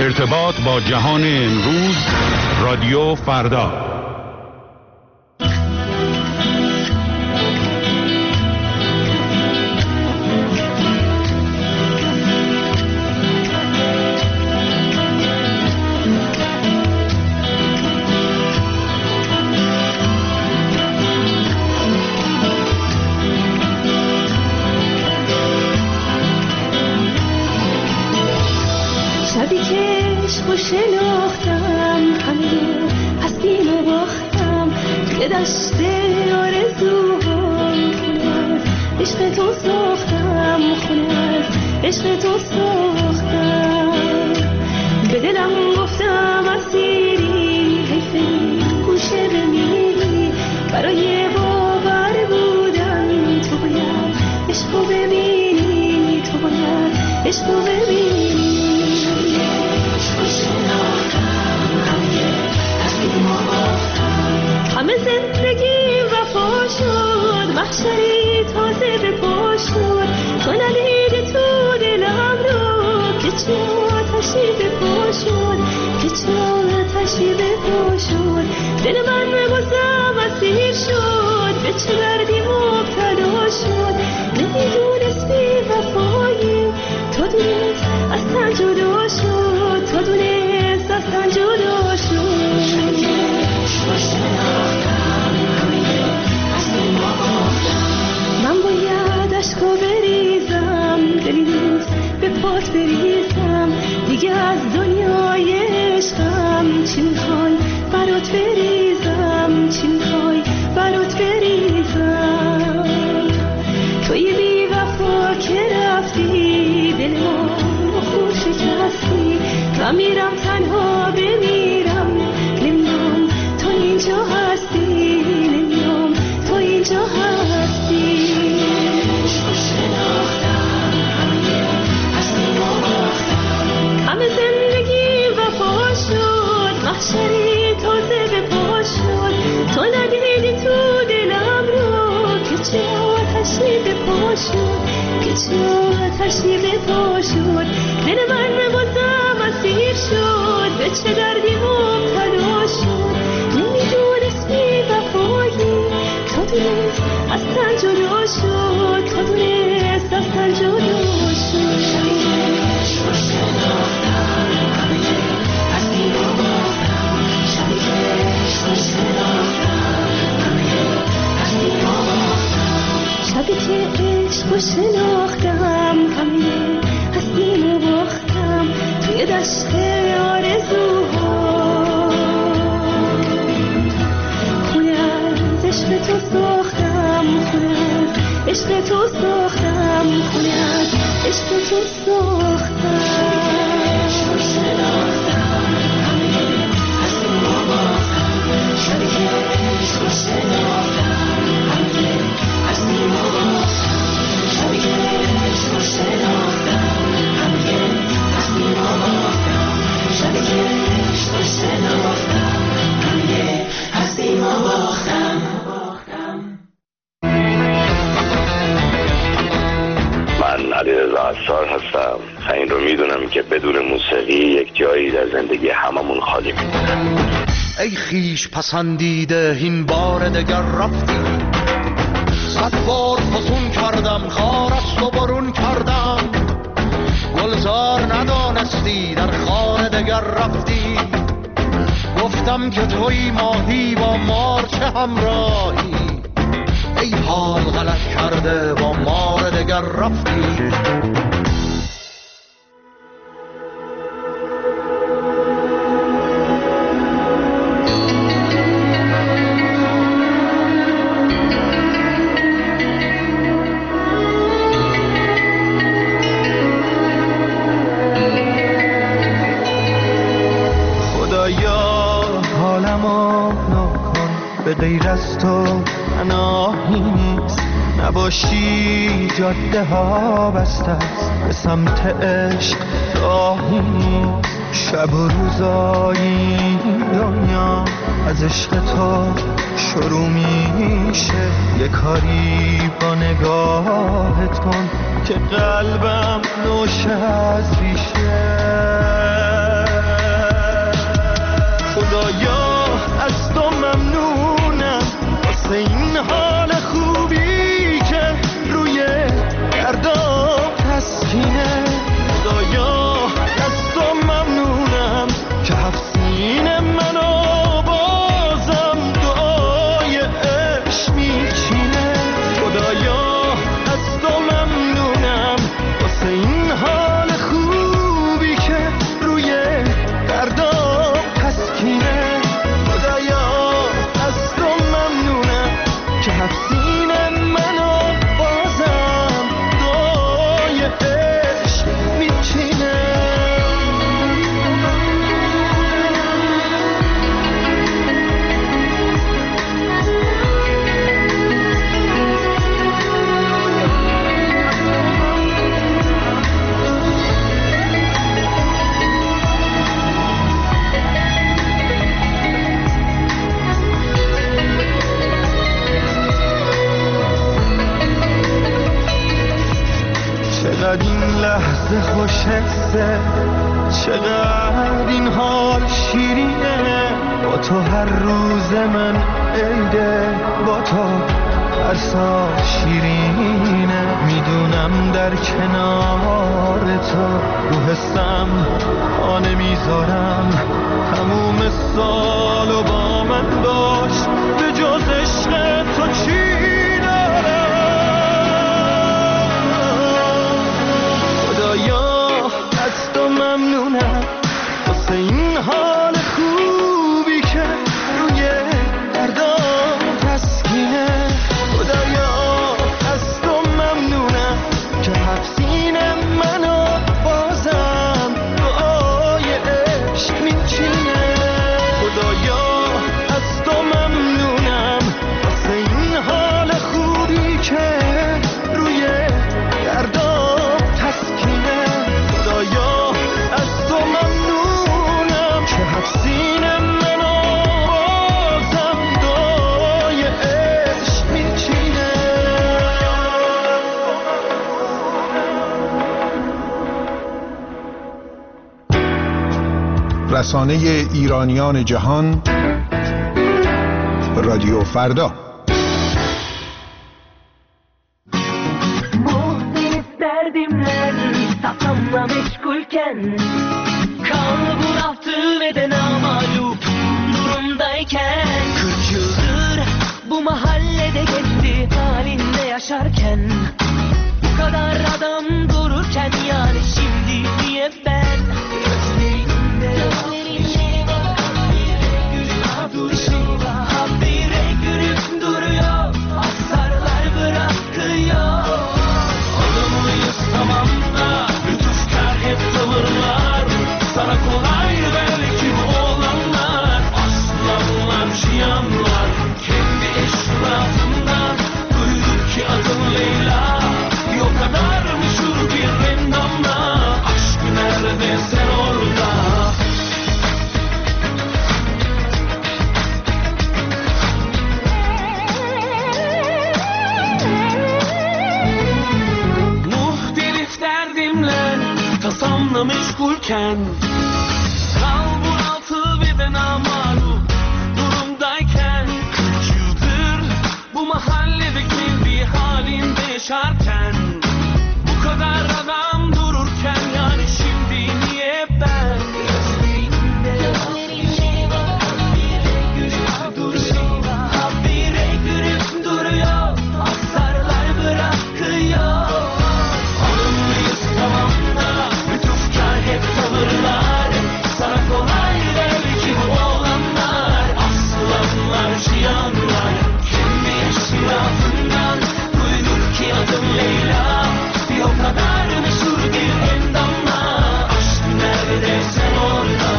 ارتباط با جهان امروز، رادیو فردا. ای خویش پسندیده این بار دگر رفتی، صد بار فسون کردم خارست و برون کردم، گلزار ندانستی در خانه دگر رفتی، گفتم که توی ماهی با مار چه همراهی، ای حال غلط کرده با مار دگر رفتی. غیر از تو پناهی نیست، نباشی جاده ها بسته است، به سمت عشق راهی نیست، شب و روزایی دنیا از عشق تو شروع میشه، یه کاری با نگاهت کن که قلبم نوشه از ریشه. لحظه چقدر این حال شیرینه، با تو هر روز من عیده، با تو هر سال شیرینه. میدونم در کنار تو رو حسم پا نمیذارم، تموم سالو با من باش، به جز عشق تو چی دارم. خدایا از تو ممنونم واسه این حال خوبی که روی دردام تسکینه. خدایا از تو ممنونم که حفظین منو بازم دعای عشق میچینه. خدایا از تو ممنونم واسه این حال خوبی که روی دردام تسکینه. خدایا از تو ممنونم که حفظین منو بازم دعای عشق میچینه. رسانه ایرانیان جهان، رادیو فردا. Muhtelif derdimler kafamla meşgulken, kalbur altı ve de namalup durumdayken, 40 yıldır bu mahallede geçti halinde yaşarken, bu kadar adam dururken yani şimdi niye ben gözlerinde habire gülüp duruyor, asarlar bırakıyor. Adamıyız tamam da lütufkar hep tavırlar, sana kolay belki bu olanlar, aslanlar şiyanlar, kendi eşrafından duyduk ki adın Leyla, bir o kadar meşhur bir endamla, aşk nerede sen orada. Muhtelif derdimle tasamla meşgulken, kalbur altı ve de namalup durumdayken, 40 yıldır bu mahallede kendi halinde yaşarken, bu kadar adam dururken yani şimdi niye ben gözlerinde habire gülüp duruyor, asarlar bırakıyor. Alımlıyız tamam da lütufkar hep tavırlar, sana kolay belki bu olanlar, aslanlar şiyanlar, kendi eşrafından duyduk ki adım Leyla, bir o kadar meşhur bir endamla, aşk nerede sen orada.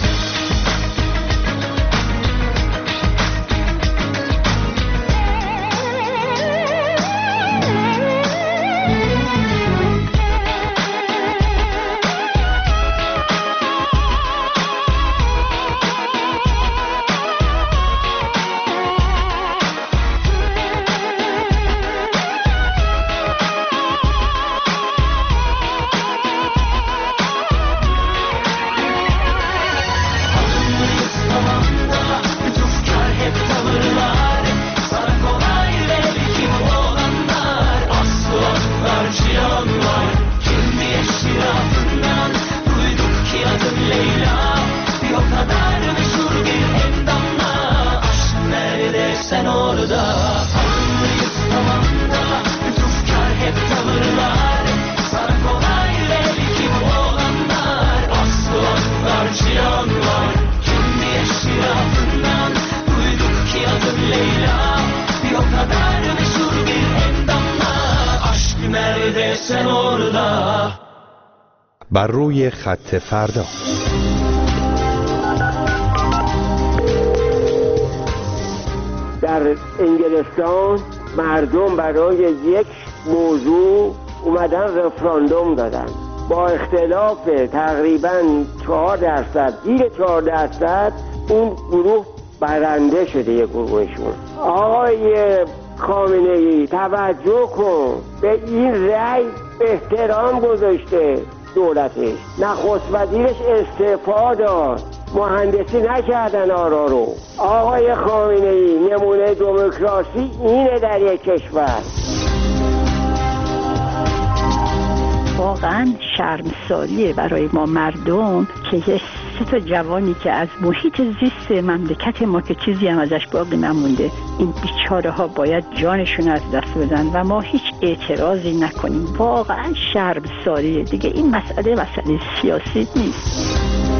Alımlıyız tamam da lütufkar hep tavırlar, sana kolay belki bu olanlar, aslanlar şiyanlar, kendi eşrafından duyduk ki adın Leyla, bir o kadar meşhur bir endamla, aşk nerede sen orada. Alımlıyız tamam da lütufkar hep tavırlar, sana kolay belki bu olanlar, aslanlar şiyanlar, kendi eşrafından duyduk ki adın Leyla, bir o kadar meşhur bir endamla, aşk nerede sen orada. بر روی خط فردا. در انگلستان مردم برای یک موضوع اومدن رفراندوم دادن، با اختلاف تقریبا 4%، زیر 4% اون گروه برنده شده. یه گروهشون. آقای خامنه‌ای توجه کن، به این رأی احترام گذاشته، دولتش. نخست وزیرش استعفا داد، مهندسی نکردن آرا رو. آقای خامنه‌ای نمونه دموکراسی اینه در یک کشور. واقعا شرمساریه برای ما مردم که یه 3 جوانی که از محیط زیست مملکت ما که چیزی هم ازش باقی نمونده، این بیچاره ها باید جانشون از دست بدن و ما هیچ اعتراضی نکنیم. واقعا شرمساریه دیگه. این مسئله سیاسی نیست.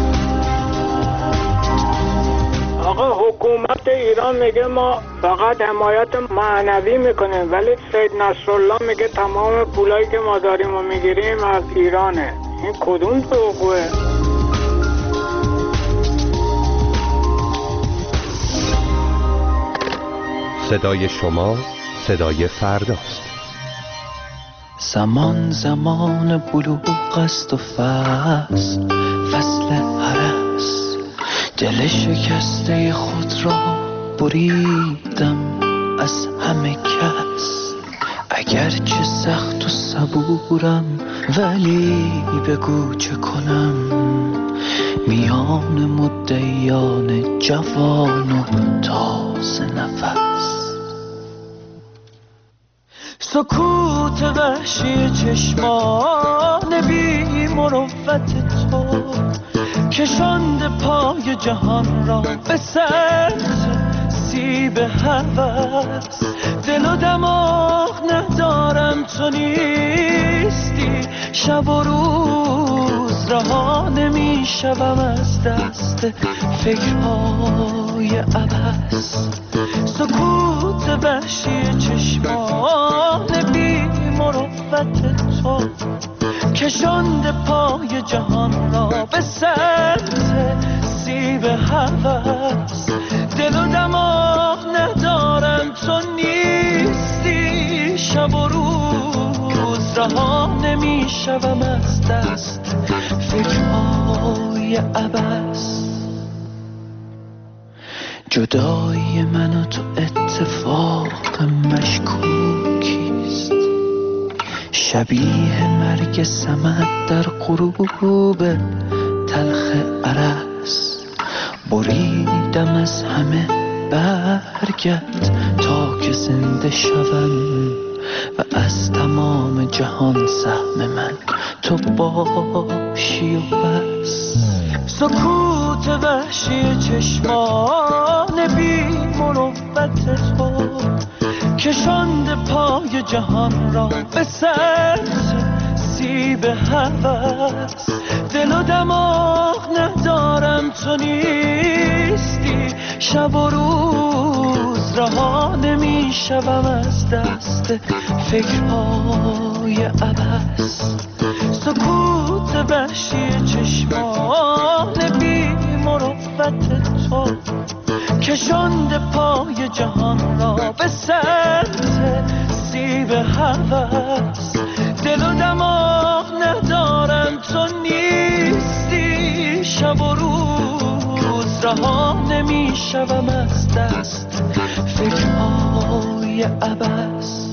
آقا حکومت ایران میگه ما فقط حمایت معنوی میکنیم، ولی سید نصرالله میگه تمام پولایی که ما داریم و میگیریم از ایرانه. این کدوم دروغه؟ صدای شما صدای فرداست. زمان زمان بلوغ است و فصل هرس، دل شکسته خود را بریدم از همه کس. اگرچه سخت و صبورم ولی بگو چه کنم، میان مدعیان جوان و تازه نفس. سکوت وحشی چشمان بی مروت تو کشاند پای جهان را به سمت سیب هوس. دل و دماغ ندارم تو نیستی، شب و روز رها نمیشوم از دست فکرهای عبث. سکوت وحشی چشمان بی مروت تو کشاند پای جهان را به سمت سیب هوس. دل و دماغ ندارم تو نیستی، شب و روز رها نمیشوم از دست فکرهای عبث. جدایی من و تو اتفاق مشکوکیست، شبیه مرگ سمد در غروب تلخ ارس. بریدم از همه برگت تا که زنده شوم و از تمام جهان سهم من تو باشی و بس. سکوت وحشی چشمان بی مروت تو کشاند پای جهان را به سمت سیب هوس. دل و دماغ ندارم تو نیستی، شب و روز رها نمیشوم از دست فکرهای عبث. سکوت وحشی چشمان بی مروت تو کشاند پای جهان را به سمت سیب هوس. دل و دماغ ندارم تو نیستی، شب و روز رها نمیشوم از دست فکرهای عبث.